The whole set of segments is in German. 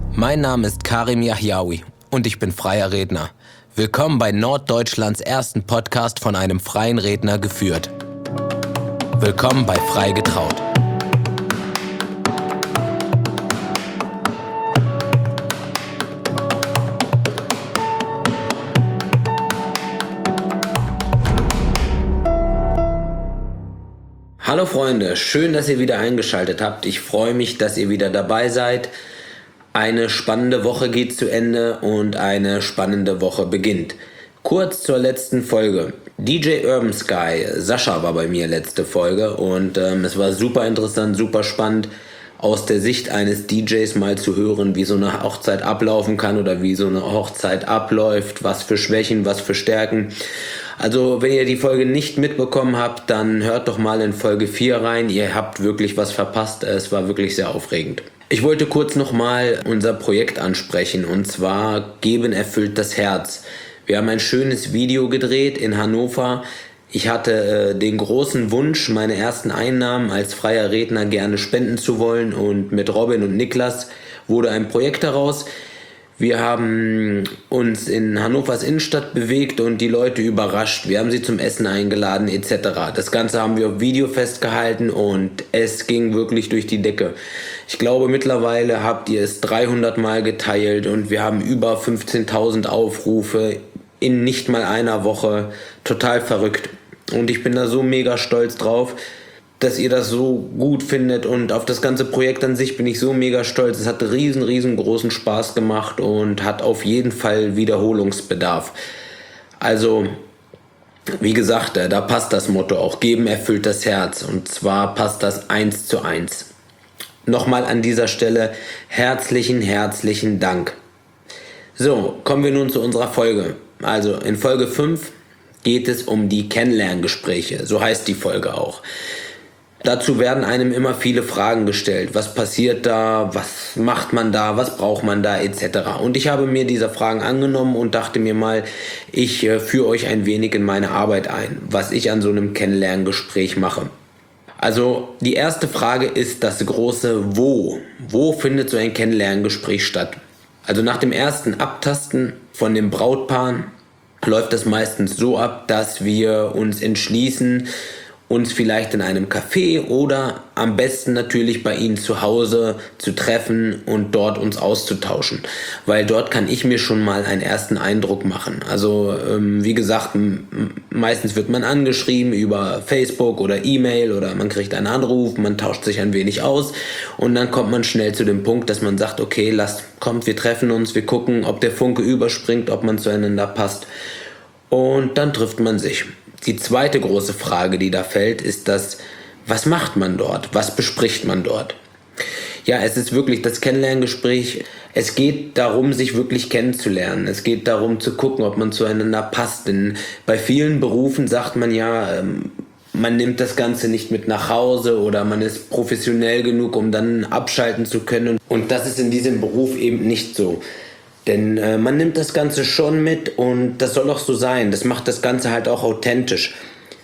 Mein Name ist Karim Yahyaoui und ich bin freier Redner. Willkommen bei Norddeutschlands ersten Podcast von einem freien Redner geführt. Willkommen bei Frei getraut. Hallo Freunde, schön, dass ihr wieder eingeschaltet habt. Ich freue mich, dass ihr wieder dabei seid. Eine spannende Woche geht zu Ende und eine spannende Woche beginnt. Kurz zur letzten Folge. DJ Urban Sky, Sascha war bei mir letzte Folge und es war super interessant, super spannend, aus der Sicht eines DJs mal zu hören, wie so eine Hochzeit ablaufen kann oder wie so eine Hochzeit abläuft, was für Schwächen, was für Stärken. Also wenn ihr die Folge nicht mitbekommen habt, dann hört doch mal in Folge 4 rein. Ihr habt wirklich was verpasst. Es war wirklich sehr aufregend. Ich wollte kurz nochmal unser Projekt ansprechen, und zwar Geben erfüllt das Herz. Wir haben ein schönes Video gedreht in Hannover. Ich hatte den großen Wunsch, meine ersten Einnahmen als freier Redner gerne spenden zu wollen, und mit Robin und Niklas wurde ein Projekt daraus. Wir haben uns in Hannovers Innenstadt bewegt und die Leute überrascht. Wir haben sie zum Essen eingeladen etc. Das Ganze haben wir auf Video festgehalten und es ging wirklich durch die Decke. Ich glaube, mittlerweile habt ihr es 300 Mal geteilt und wir haben über 15.000 Aufrufe in nicht mal einer Woche. Total verrückt. Und ich bin da so mega stolz drauf, dass ihr das so gut findet, und auf das ganze Projekt an sich bin ich so mega stolz. Es hat riesengroßen Spaß gemacht und hat auf jeden Fall Wiederholungsbedarf. Also, wie gesagt, da passt das Motto auch, Geben erfüllt das Herz, und zwar passt das 1:1. Nochmal an dieser Stelle herzlichen Dank. So, kommen wir nun zu unserer Folge. Also in Folge 5 geht es um die Kennenlerngespräche, so heißt die Folge auch. Dazu werden einem immer viele Fragen gestellt. Was passiert da? Was macht man da? Was braucht man da? Etc. Und ich habe mir dieser Fragen angenommen und dachte mir mal, ich führe euch ein wenig in meine Arbeit ein, was ich an so einem Kennenlerngespräch mache. Also die erste Frage ist das große Wo. Wo findet so ein Kennenlerngespräch statt? Also nach dem ersten Abtasten von dem Brautpaar läuft es meistens so ab, dass wir uns entschließen, uns vielleicht in einem Café oder am besten natürlich bei ihnen zu Hause zu treffen und dort uns auszutauschen. Weil dort kann ich mir schon mal einen ersten Eindruck machen. Also wie gesagt, meistens wird man angeschrieben über Facebook oder E-Mail oder man kriegt einen Anruf, man tauscht sich ein wenig aus und dann kommt man schnell zu dem Punkt, dass man sagt, okay, kommt, wir treffen uns, wir gucken, ob der Funke überspringt, ob man zueinander passt, und dann trifft man sich. Die zweite große Frage, die da fällt, ist das, was macht man dort? Was bespricht man dort? Ja, es ist wirklich das Kennenlerngespräch. Es geht darum, sich wirklich kennenzulernen. Es geht darum zu gucken, ob man zueinander passt. Denn bei vielen Berufen sagt man ja, man nimmt das Ganze nicht mit nach Hause oder man ist professionell genug, um dann abschalten zu können. Und das ist in diesem Beruf eben nicht so. Denn man nimmt das Ganze schon mit und das soll auch so sein. Das macht das Ganze halt auch authentisch.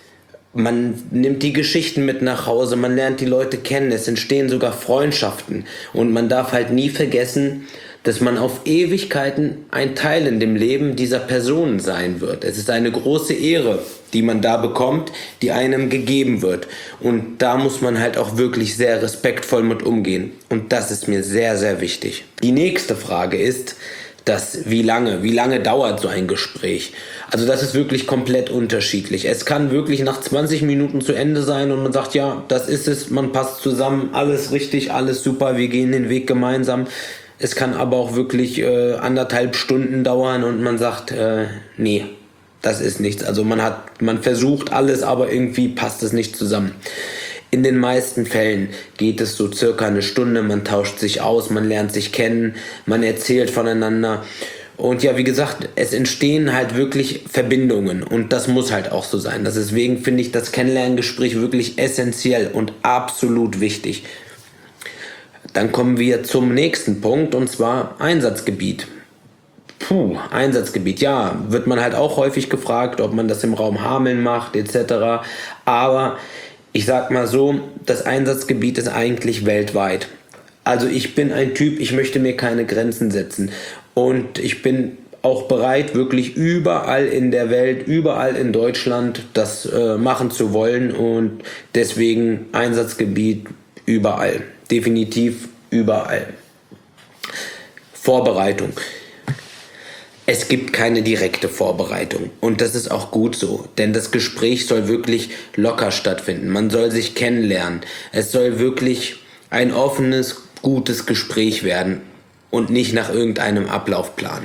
Man nimmt die Geschichten mit nach Hause, man lernt die Leute kennen, es entstehen sogar Freundschaften. Und man darf halt nie vergessen, dass man auf Ewigkeiten ein Teil in dem Leben dieser Person sein wird. Es ist eine große Ehre, die man da bekommt, die einem gegeben wird. Und da muss man halt auch wirklich sehr respektvoll mit umgehen. Und das ist mir sehr wichtig. Die nächste Frage ist, wie lange dauert so ein Gespräch? Also das ist wirklich komplett unterschiedlich. Es kann wirklich nach 20 Minuten zu Ende sein und man sagt, ja, das ist es, man passt zusammen, alles richtig, alles super, wir gehen den Weg gemeinsam. Es kann aber auch wirklich 1,5 Stunden dauern und man sagt, nee, das ist nichts. Also man versucht alles, aber irgendwie passt es nicht zusammen. In den meisten Fällen geht es so circa 1 Stunde, man tauscht sich aus, man lernt sich kennen, man erzählt voneinander. Und ja, wie gesagt, es entstehen halt wirklich Verbindungen und das muss halt auch so sein. Deswegen finde ich das Kennenlerngespräch wirklich essentiell und absolut wichtig. Dann kommen wir zum nächsten Punkt, und zwar Einsatzgebiet. Einsatzgebiet, ja, wird man halt auch häufig gefragt, ob man das im Raum Hameln macht etc. Aber ich sag mal so, das Einsatzgebiet ist eigentlich weltweit. Also ich bin ein Typ, ich möchte mir keine Grenzen setzen. Und ich bin auch bereit, wirklich überall in der Welt, überall in Deutschland das machen zu wollen. Und deswegen Einsatzgebiet überall. Definitiv überall. Vorbereitung. Es gibt keine direkte Vorbereitung und das ist auch gut so, denn das Gespräch soll wirklich locker stattfinden. Man soll sich kennenlernen. Es soll wirklich ein offenes, gutes Gespräch werden und nicht nach irgendeinem Ablaufplan.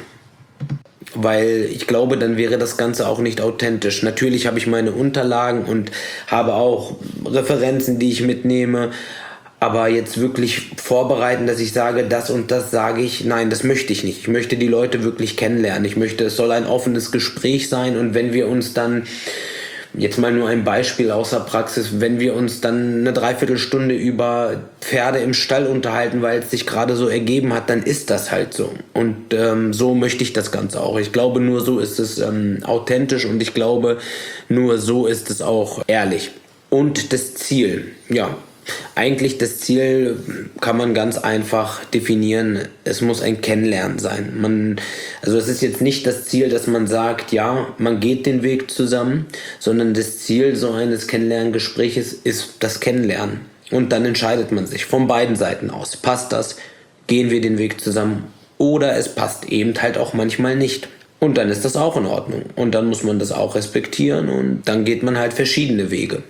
Weil ich glaube, dann wäre das Ganze auch nicht authentisch. Natürlich habe ich meine Unterlagen und habe auch Referenzen, die ich mitnehme. Aber jetzt wirklich vorbereiten, dass ich sage, das und das sage ich, nein, das möchte ich nicht. Ich möchte die Leute wirklich kennenlernen. Ich möchte, es soll ein offenes Gespräch sein und wenn wir uns dann, jetzt mal nur ein Beispiel aus der Praxis, wenn wir uns dann eine Dreiviertelstunde über Pferde im Stall unterhalten, weil es sich gerade so ergeben hat, dann ist das halt so. Und so möchte ich das Ganze auch. Ich glaube, nur so ist es authentisch und ich glaube, nur so ist es auch ehrlich. Und das Ziel, ja. Eigentlich das Ziel kann man ganz einfach definieren. Es muss ein Kennenlernen sein. Also es ist jetzt nicht das Ziel, dass man sagt, ja, man geht den Weg zusammen, sondern das Ziel so eines Kennenlerngespräches ist das Kennenlernen. Und dann entscheidet man sich von beiden Seiten aus. Passt das? Gehen wir den Weg zusammen? Oder es passt eben halt auch manchmal nicht. Und dann ist das auch in Ordnung. Und dann muss man das auch respektieren und dann geht man halt verschiedene Wege.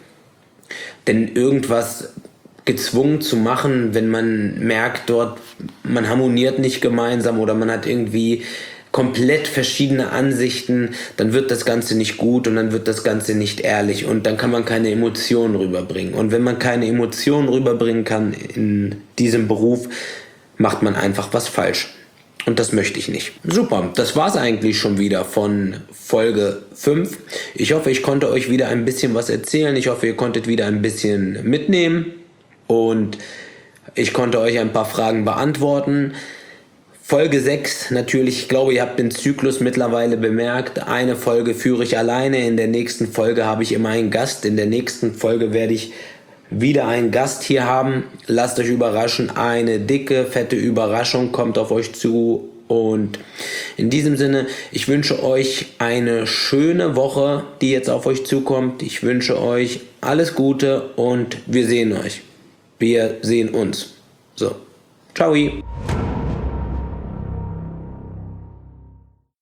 Denn irgendwas gezwungen zu machen, wenn man merkt, dort man harmoniert nicht gemeinsam oder man hat irgendwie komplett verschiedene Ansichten, dann wird das Ganze nicht gut und dann wird das Ganze nicht ehrlich und dann kann man keine Emotionen rüberbringen. Und wenn man keine Emotionen rüberbringen kann in diesem Beruf, macht man einfach was falsch. Und das möchte ich nicht. Super, das war's eigentlich schon wieder von Folge 5. Ich hoffe, ich konnte euch wieder ein bisschen was erzählen. Ich hoffe, ihr konntet wieder ein bisschen mitnehmen. Und ich konnte euch ein paar Fragen beantworten. Folge 6, natürlich, ich glaube, ihr habt den Zyklus mittlerweile bemerkt. Eine Folge führe ich alleine. In der nächsten Folge habe ich immer einen Gast. In der nächsten Folge werde ich wieder einen Gast hier haben. Lasst euch überraschen. Eine dicke, fette Überraschung kommt auf euch zu. Und in diesem Sinne, ich wünsche euch eine schöne Woche, die jetzt auf euch zukommt. Ich wünsche euch alles Gute und wir sehen euch. Wir sehen uns. So, ciao.